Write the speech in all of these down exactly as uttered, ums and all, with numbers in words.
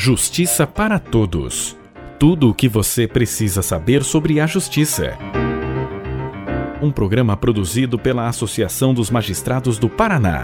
Justiça para Todos. Tudo o que você precisa saber sobre a justiça. Um programa produzido pela Associação dos Magistrados do Paraná.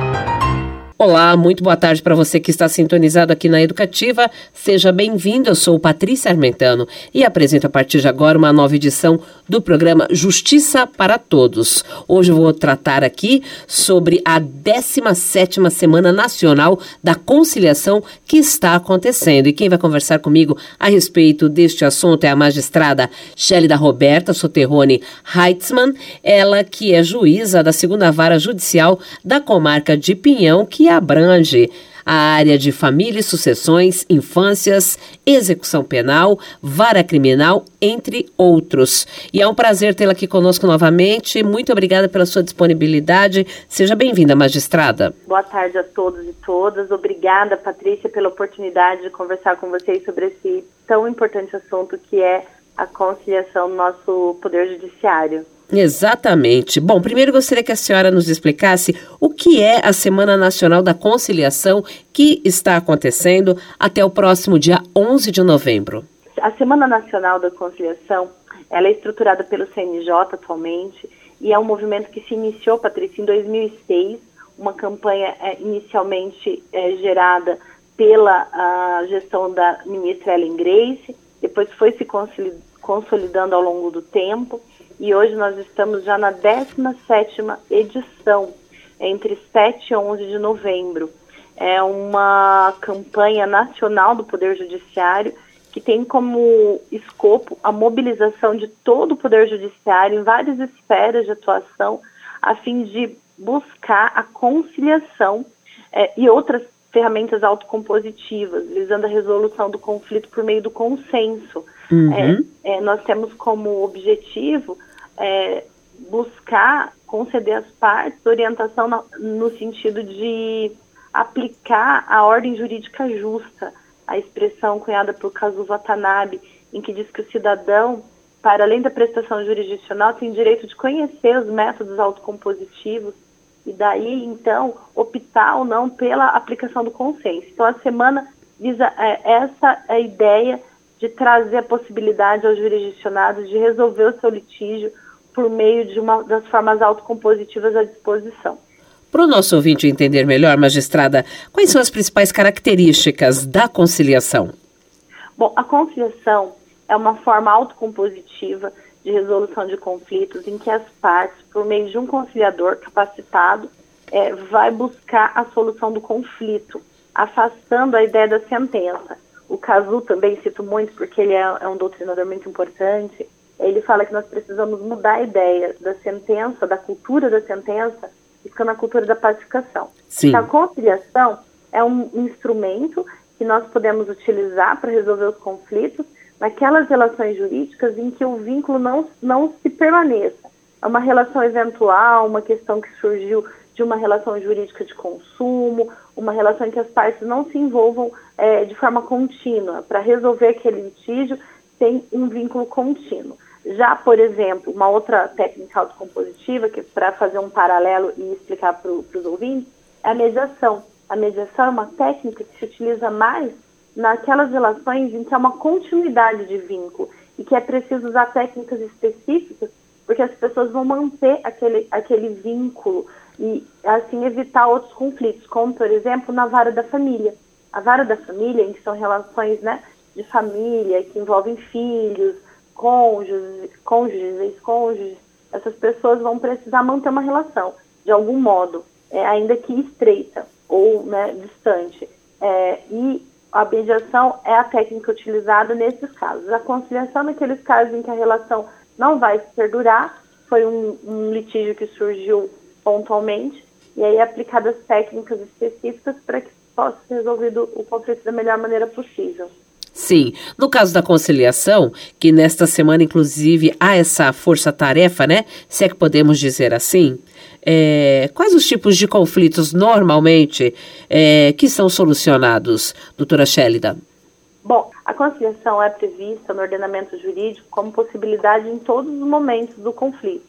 Olá, muito boa tarde para você que está sintonizado aqui na Educativa. Seja bem-vindo, eu sou Patrícia Armentano e apresento a partir de agora uma nova edição do programa Justiça para Todos. Hoje eu vou tratar aqui sobre a décima sétima Semana Nacional da Conciliação que está acontecendo. E quem vai conversar comigo a respeito deste assunto é a magistrada Chélida Roberta Soterroni Heitzman, ela que é juíza da segunda Vara Judicial da Comarca de Pinhão, que abrange a área de família e sucessões, infâncias, execução penal, vara criminal, entre outros. E é um prazer tê-la aqui conosco novamente. Muito obrigada pela sua disponibilidade. Seja bem-vinda, magistrada. Boa tarde a todos e todas. Obrigada, Patrícia, pela oportunidade de conversar com vocês sobre esse tão importante assunto que é a conciliação do nosso Poder Judiciário. Exatamente. Bom, primeiro gostaria que a senhora nos explicasse o que é a Semana Nacional da Conciliação que está acontecendo até o próximo dia onze de novembro. A Semana Nacional da Conciliação, ela é estruturada pelo C N J atualmente e é um movimento que se iniciou, Patrícia, em dois mil e seis, uma campanha é, inicialmente é, gerada pela a gestão da ministra Ellen Grace, depois foi se consolidando ao longo do tempo. E hoje nós estamos já na décima sétima edição, entre sete e onze de novembro. É uma campanha nacional do Poder Judiciário que tem como escopo a mobilização de todo o Poder Judiciário em várias esferas de atuação, a fim de buscar a conciliação é, e outras ferramentas autocompositivas, visando a resolução do conflito por meio do consenso. Uhum. É, é, nós temos como objetivo é, buscar conceder às partes orientação no, no sentido de aplicar a ordem jurídica justa, a expressão cunhada por Kazu Watanabe, em que diz que o cidadão, para além da prestação jurisdicional, tem direito de conhecer os métodos autocompositivos e daí, então, optar ou não pela aplicação do consenso. Então, a semana visa é, essa a ideia de trazer a possibilidade aos jurisdicionados de resolver o seu litígio por meio de uma das formas autocompositivas à disposição. Para o nosso ouvinte entender melhor, magistrada, quais são as principais características da conciliação? Bom, a conciliação é uma forma autocompositiva de resolução de conflitos em que as partes, por meio de um conciliador capacitado, é, vai buscar a solução do conflito, afastando a ideia da sentença. O Kazu também cito muito porque ele é, é um doutrinador muito importante. Ele fala que nós precisamos mudar a ideia da sentença, da cultura da sentença, e ficar na cultura da pacificação. Sim. Então, a conciliação é um instrumento que nós podemos utilizar para resolver os conflitos naquelas relações jurídicas em que o vínculo não, não se permaneça. É uma relação eventual, uma questão que surgiu de uma relação jurídica de consumo, uma relação em que as partes não se envolvam é, de forma contínua para resolver aquele litígio sem um vínculo contínuo. Já, por exemplo, uma outra técnica autocompositiva, que para fazer um paralelo e explicar para os ouvintes, é a mediação. A mediação é uma técnica que se utiliza mais naquelas relações em que há uma continuidade de vínculo e que é preciso usar técnicas específicas porque as pessoas vão manter aquele, aquele vínculo e assim evitar outros conflitos, como por exemplo na vara da família. A vara da família, em que são relações, né, de família, que envolvem filhos, cônjuges, cônjuges, ex-cônjuges, essas pessoas vão precisar manter uma relação, de algum modo, é, ainda que estreita ou, né, distante. É, e a mediação é a técnica utilizada nesses casos. A conciliação, naqueles casos em que a relação não vai perdurar, foi um, um litígio que surgiu pontualmente, e aí aplicadas técnicas específicas para que possa ser resolvido o conflito da melhor maneira possível. Sim, no caso da conciliação, que nesta semana, inclusive, há essa força-tarefa, né? Se é que podemos dizer assim, é, quais os tipos de conflitos, normalmente, é, que são solucionados, doutora Chélida? Bom, a conciliação é prevista no ordenamento jurídico como possibilidade em todos os momentos do conflito.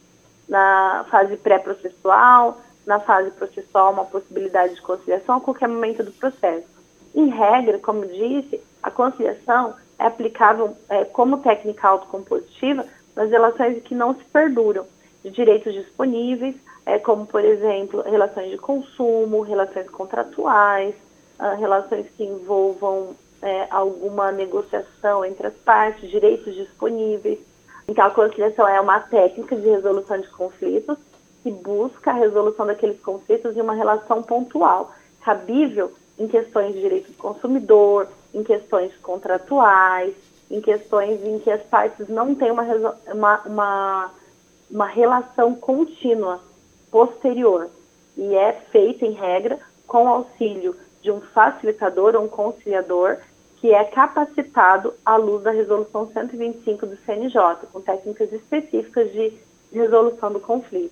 Na fase pré-processual, na fase processual, uma possibilidade de conciliação a qualquer momento do processo. Em regra, como disse, a conciliação é aplicável é, como técnica autocompositiva nas relações que não se perduram, de direitos disponíveis, é, como, por exemplo, relações de consumo, relações contratuais, uh, relações que envolvam é, alguma negociação entre as partes, direitos disponíveis. Então, a conciliação é uma técnica de resolução de conflitos que busca a resolução daqueles conflitos em uma relação pontual, cabível em questões de direito do consumidor, em questões contratuais, em questões em que as partes não têm uma, uma, uma, uma relação contínua posterior. E é feita, em regra, com auxílio de um facilitador ou um conciliador que é capacitado à luz da Resolução cento e vinte e cinco do C N J, com técnicas específicas de resolução do conflito.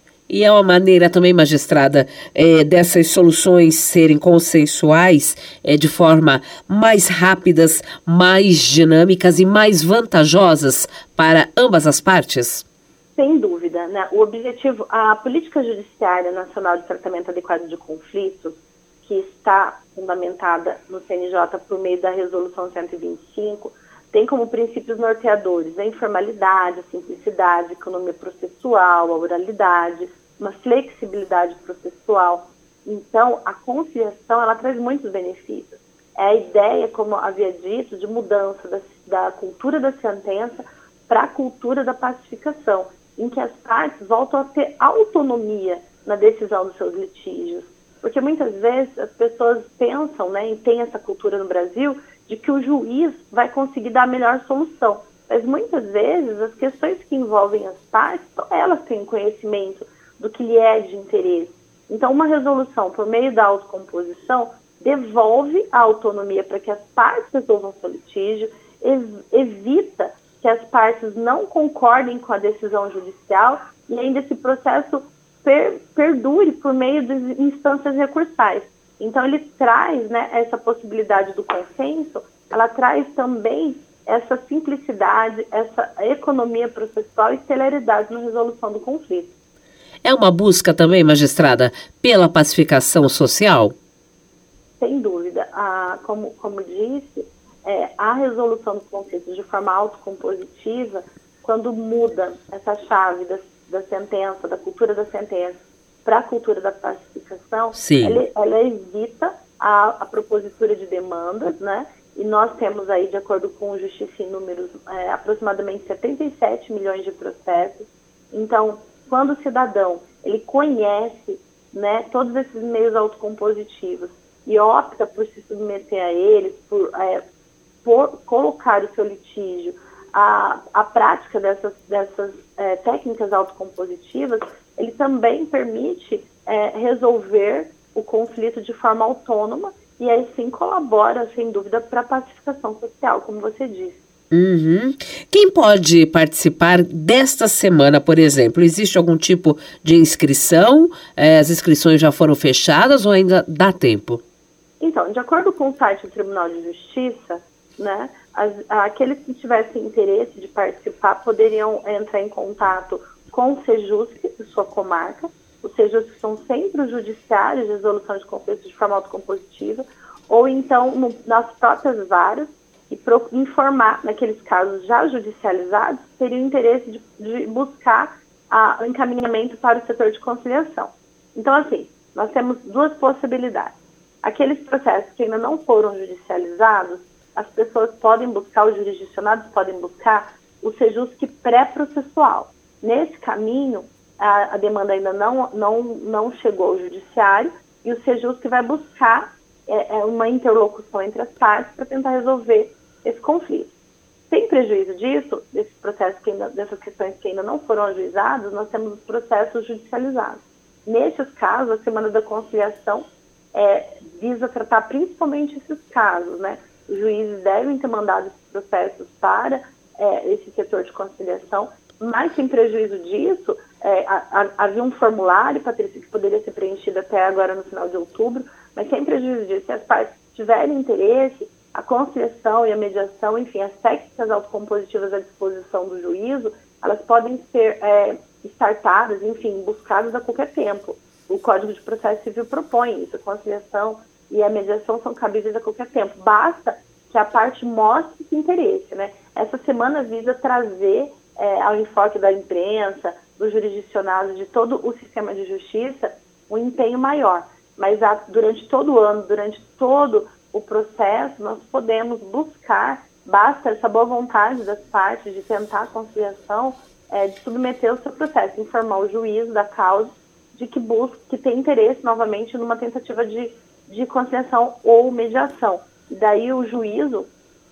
E é uma maneira também, magistrada, é, dessas soluções serem consensuais, é, de forma mais rápidas, mais dinâmicas e mais vantajosas para ambas as partes? Sem dúvida, né? O objetivo, a Política Judiciária Nacional de Tratamento Adequado de Conflitos, que está fundamentada no C N J por meio da Resolução cento e vinte e cinco, tem como princípios norteadores a informalidade, a simplicidade, a economia processual, a oralidade, uma flexibilidade processual. Então, a conciliação, ela traz muitos benefícios. É a ideia, como havia dito, de mudança da, da cultura da sentença para a cultura da pacificação, em que as partes voltam a ter autonomia na decisão dos seus litígios. Porque muitas vezes as pessoas pensam, né, e tem essa cultura no Brasil, de que o juiz vai conseguir dar a melhor solução. Mas muitas vezes as questões que envolvem as partes, elas têm conhecimento do que lhe é de interesse. Então, uma resolução por meio da autocomposição devolve a autonomia para que as partes resolvam seu litígio, ev- evita que as partes não concordem com a decisão judicial e ainda esse processo per- perdure por meio de instâncias recursais. Então, ele traz, né, essa possibilidade do consenso, ela traz também essa simplicidade, essa economia processual e celeridade na resolução do conflito. É uma busca também, magistrada, pela pacificação social? Sem dúvida. Ah, como, como disse, é, a resolução dos conflitos de forma autocompositiva, quando muda essa chave da, da sentença, da cultura da sentença, para a cultura da pacificação, ela, ela evita a, a propositura de demandas, né? E nós temos aí, de acordo com o Justiça em Números, é, aproximadamente setenta e sete milhões de processos. Então, quando o cidadão ele conhece, né, todos esses meios autocompositivos e opta por se submeter a eles, por, é, por colocar o seu litígio à, à prática dessas, dessas é, técnicas autocompositivas, ele também permite é, resolver o conflito de forma autônoma e aí sim colabora, sem dúvida, para a pacificação social, como você disse. Uhum. Quem pode participar desta semana, por exemplo? Existe algum tipo de inscrição? É, as inscrições já foram fechadas ou ainda dá tempo? Então, de acordo com o site do Tribunal de Justiça, né, as, aqueles que tivessem interesse de participar poderiam entrar em contato com o Sejusc de sua comarca. Os Sejusc são centros judiciários de resolução de conflitos de forma autocompositiva, ou então no, nas próprias varas, e pro, informar, naqueles casos já judicializados, teriam interesse de, de buscar a, o encaminhamento para o setor de conciliação. Então, assim, nós temos duas possibilidades. Aqueles processos que ainda não foram judicializados, as pessoas podem buscar, os jurisdicionados podem buscar o Sejusc pré-processual. Nesse caminho, a, a demanda ainda não, não, não chegou ao judiciário e o Sejusc vai buscar é, é uma interlocução entre as partes para tentar resolver esse conflito. Sem prejuízo disso, desses processos que ainda, dessas questões que ainda não foram ajuizadas, nós temos os processos judicializados. Nesses casos, a Semana da Conciliação é, visa tratar principalmente esses casos, né? Os juízes devem ter mandado esses processos para é, esse setor de conciliação, mas sem prejuízo disso, é, a, a, havia um formulário, Patrícia, que poderia ser preenchido até agora no final de outubro, mas sem prejuízo disso, se as partes tiverem interesse, a conciliação e a mediação, enfim, as técnicas autocompositivas à disposição do juízo, elas podem ser é, startadas, enfim, buscadas a qualquer tempo. O Código de Processo Civil propõe isso, a conciliação e a mediação são cabíveis a qualquer tempo. Basta que a parte mostre esse interesse, né? Essa semana visa trazer é, ao enfoque da imprensa, dos jurisdicionados, de todo o sistema de justiça, um empenho maior. Mas a, durante todo o ano, durante todo o processo, nós podemos buscar, basta essa boa vontade das partes de tentar a conciliação, é, de submeter o seu processo, informar o juiz da causa de que busca, que tem interesse novamente numa tentativa de, de conciliação ou mediação. E daí o juízo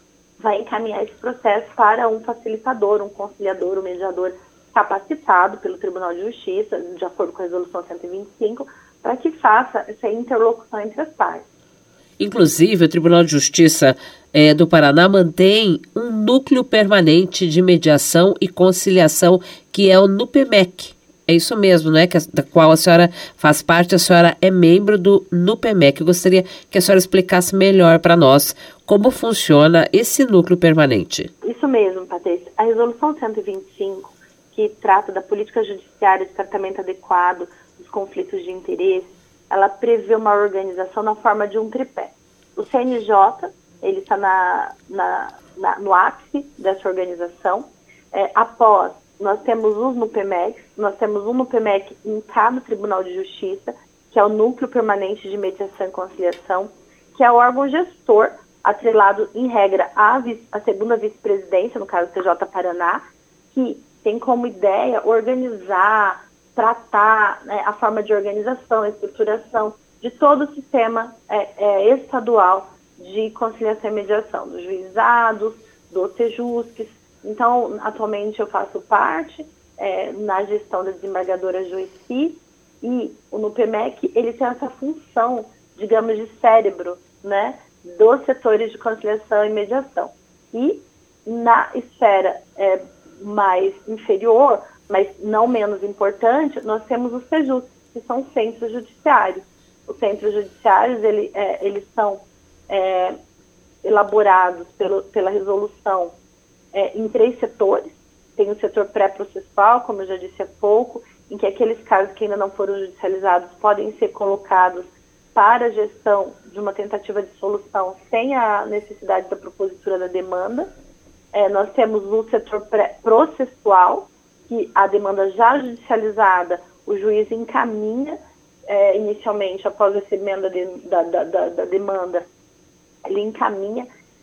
vai encaminhar esse processo para um facilitador, um conciliador, um mediador capacitado pelo Tribunal de Justiça, de acordo com a Resolução cento e vinte e cinco, para que faça essa interlocução entre as partes. Inclusive, o Tribunal de Justiça é, do Paraná mantém um núcleo permanente de mediação e conciliação, que é o NUPEMEC. É isso mesmo, né? Que, da qual a senhora faz parte, a senhora é membro do NUPEMEC. Eu gostaria que a senhora explicasse melhor para nós como funciona esse núcleo permanente. Isso mesmo, Patrícia. A Resolução cento e vinte e cinco, que trata da política judiciária de tratamento adequado dos conflitos de interesse, ela prevê uma organização na forma de um tripé. O C N J, ele está na, na, na, no ápice dessa organização. É, após, nós temos os NUPEMECs, nós temos um NUPEMEC em cada Tribunal de Justiça, que é o Núcleo Permanente de Mediação e Conciliação, que é o órgão gestor, atrelado, em regra, à, vice, à segunda vice-presidência, no caso T J Paraná, que tem como ideia organizar, tratar, né, a forma de organização, a estruturação de todo o sistema é, é, estadual de conciliação e mediação, dos juizados, do TEJUSCs. Então, atualmente eu faço parte é, na gestão da desembargadora Joyci, e o NUPEMEC, ele tem essa função, digamos, de cérebro, né, dos setores de conciliação e mediação. E na esfera é, mais inferior, mas não menos importante, nós temos os TEJUS, que são centros judiciários. Os centros judiciários, ele, é, eles são é, elaborados pelo, pela resolução é, em três setores. Tem o setor pré-processual, como eu já disse há pouco, em que aqueles casos que ainda não foram judicializados podem ser colocados para a gestão de uma tentativa de solução sem a necessidade da propositura da demanda. É, nós temos o setor pré-processual, que a demanda já judicializada, o juiz encaminha é, inicialmente, após o recebimento da, de, da, da, da demanda, ele encaminha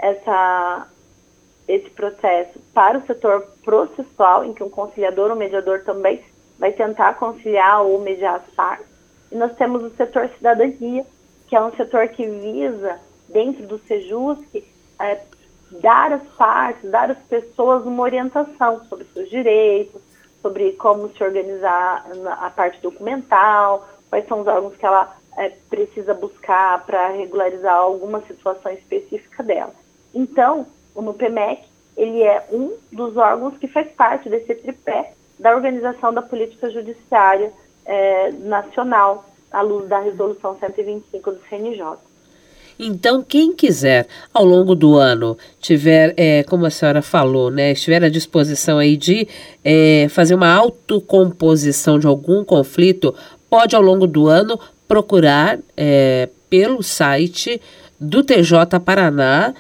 essa, esse processo para o setor processual, em que um conciliador ou mediador também vai tentar conciliar ou mediar as partes. E nós temos o setor cidadania, que é um setor que visa, dentro do SEJUSC, é, dar às partes, dar às pessoas uma orientação sobre seus direitos, sobre como se organizar na a parte documental, quais são os órgãos que ela é, precisa buscar para regularizar alguma situação específica dela. Então, o NUPEMEC, ele é um dos órgãos que faz parte desse tripé da organização da política judiciária é, nacional, à luz da Resolução cento e vinte e cinco do C N J. Então, quem quiser, ao longo do ano, tiver, é, como a senhora falou, né, estiver à disposição aí de é, fazer uma autocomposição de algum conflito, pode, ao longo do ano, procurar é, pelo site do T J Paraná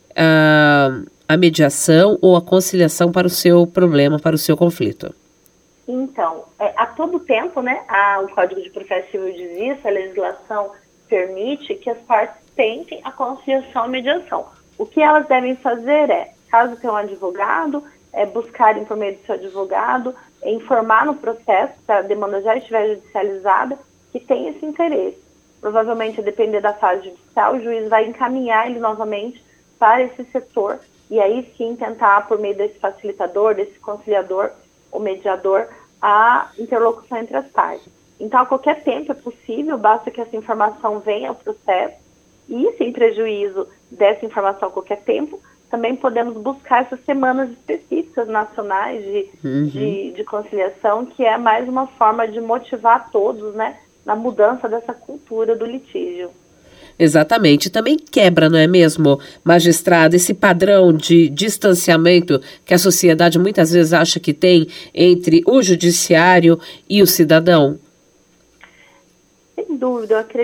a, a mediação ou a conciliação para o seu problema, para o seu conflito. Então, é, a todo tempo, né, a, o Código de Processo Civil diz isso, a legislação permite que as partes tentem a conciliação e mediação. O que elas devem fazer é, caso tenha um advogado, é buscarem por meio do seu advogado, é informar no processo, se a demanda já estiver judicializada, que tem esse interesse. Provavelmente, a depender da fase judicial, o juiz vai encaminhar ele novamente para esse setor, e aí sim tentar, por meio desse facilitador, desse conciliador ou mediador, a interlocução entre as partes. Então, a qualquer tempo é possível, basta que essa informação venha ao processo, e sem prejuízo dessa informação a qualquer tempo, também podemos buscar essas semanas específicas nacionais de, uhum. de, de conciliação, que é mais uma forma de motivar todos, né, na mudança dessa cultura do litígio. Exatamente. Também quebra, não é mesmo, magistrado, esse padrão de distanciamento que a sociedade muitas vezes acha que tem entre o judiciário e o cidadão? Sem dúvida, eu acredito que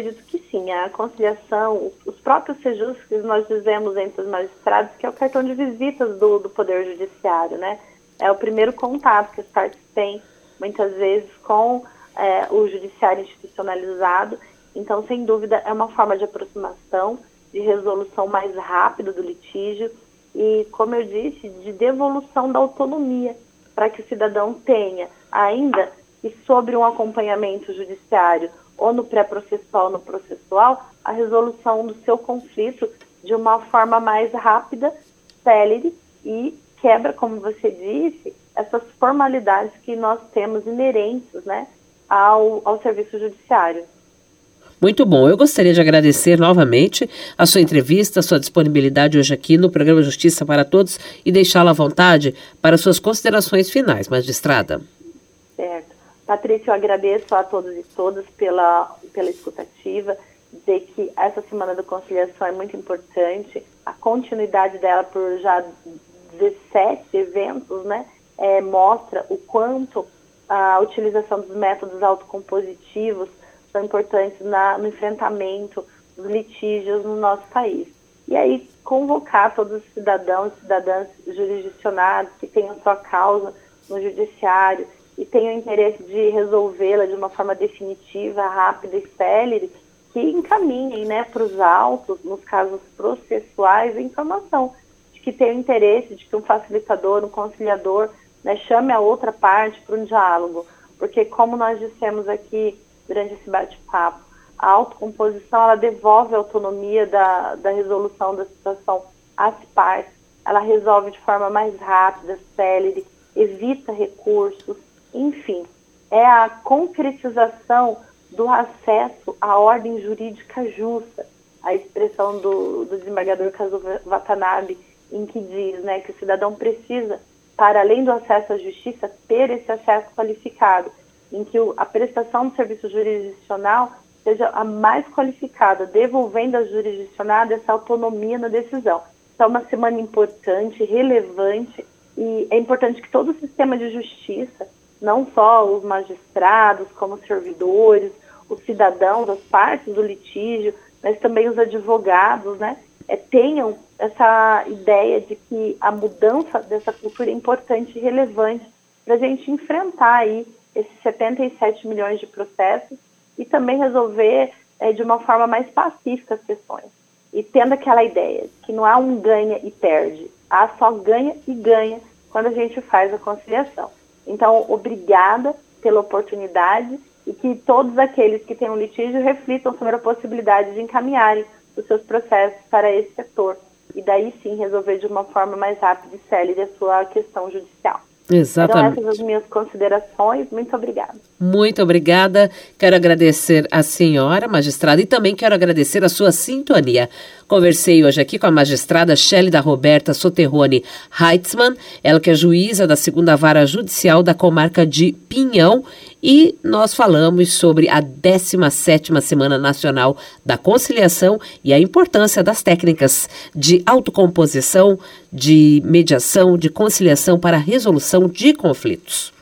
sim, a conciliação, os próprios sejus que nós dizemos entre os magistrados, que é o cartão de visitas do, do Poder Judiciário, né? É o primeiro contato que as partes têm, muitas vezes, com é, o judiciário institucionalizado. Então, sem dúvida, é uma forma de aproximação, de resolução mais rápida do litígio e, como eu disse, de devolução da autonomia, para que o cidadão tenha, ainda que sobre um acompanhamento judiciário ou no pré-processual ou no processual, a resolução do seu conflito de uma forma mais rápida, célere e quebra, como você disse, essas formalidades que nós temos inerentes, né, ao, ao serviço judiciário. Muito bom. Eu gostaria de agradecer novamente a sua entrevista, a sua disponibilidade hoje aqui no programa Justiça para Todos e deixá-la à vontade para suas considerações finais, magistrada. Certo. Patrícia, eu agradeço a todos e todas pela, pela escutativa, dizer que essa Semana da Conciliação é muito importante, a continuidade dela por já dezessete eventos, né, é, mostra o quanto a utilização dos métodos autocompositivos são importantes na, no enfrentamento dos litígios no nosso país. E aí, convocar todos os cidadãos e cidadãs jurisdicionados que tenham sua causa no judiciário e tenham interesse de resolvê-la de uma forma definitiva, rápida e célere, que encaminhem, né, para os autos, nos casos processuais, a informação de que tenham interesse, de que um facilitador, um conciliador, né, chame a outra parte para um diálogo. Porque, como nós dissemos aqui durante esse bate-papo, a autocomposição, ela devolve a autonomia da, da resolução da situação às partes, ela resolve de forma mais rápida, célere, evita recursos, enfim, é a concretização do acesso à ordem jurídica justa, a expressão do, do desembargador Kazuo Watanabe, em que diz, né, que o cidadão precisa, para além do acesso à justiça, ter esse acesso qualificado, em que a prestação do serviço jurisdicional seja a mais qualificada, devolvendo ao jurisdicionado essa autonomia na decisão. Então, é uma semana importante, relevante, e é importante que todo o sistema de justiça, não só os magistrados, como os servidores, os cidadãos, as partes do litígio, mas também os advogados, né, é, tenham essa ideia de que a mudança dessa cultura é importante e relevante para a gente enfrentar aí esses setenta e sete milhões de processos e também resolver é, de uma forma mais pacífica as questões. E tendo aquela ideia de que não há um ganha e perde, há só ganha e ganha quando a gente faz a conciliação. Então, obrigada pela oportunidade e que todos aqueles que têm um litígio reflitam sobre a possibilidade de encaminharem os seus processos para esse setor e daí sim resolver de uma forma mais rápida e célere a sua questão judicial. Exatamente. Então, essas são as minhas considerações. Muito obrigada. Muito obrigada. Quero agradecer a senhora magistrada e também quero agradecer a sua sintonia. Conversei hoje aqui com a magistrada Shélida Roberta Soterrone Heitzmann, ela que é juíza da segunda Vara Judicial da comarca de Pinhão, e nós falamos sobre a décima sétima Semana Nacional da Conciliação e a importância das técnicas de autocomposição, de mediação, de conciliação para a resolução de conflitos.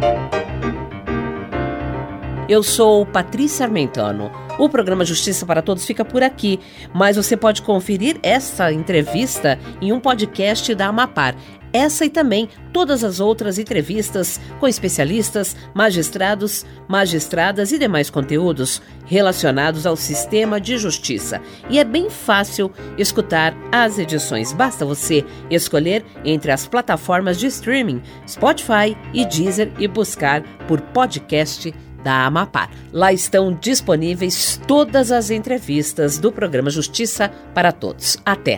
Eu sou Patrícia Armentano. O programa Justiça para Todos fica por aqui, mas você pode conferir essa entrevista em um podcast da Amapar. Essa e também todas as outras entrevistas com especialistas, magistrados, magistradas e demais conteúdos relacionados ao sistema de justiça. E é bem fácil escutar as edições. Basta você escolher entre as plataformas de streaming, Spotify e Deezer e buscar por podcast da Amapar. Lá estão disponíveis todas as entrevistas do programa Justiça para Todos. Até!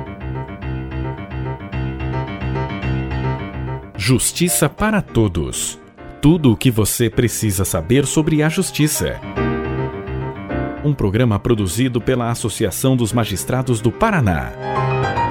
Justiça para Todos. Tudo o que você precisa saber sobre a justiça. Um programa produzido pela Associação dos Magistrados do Paraná.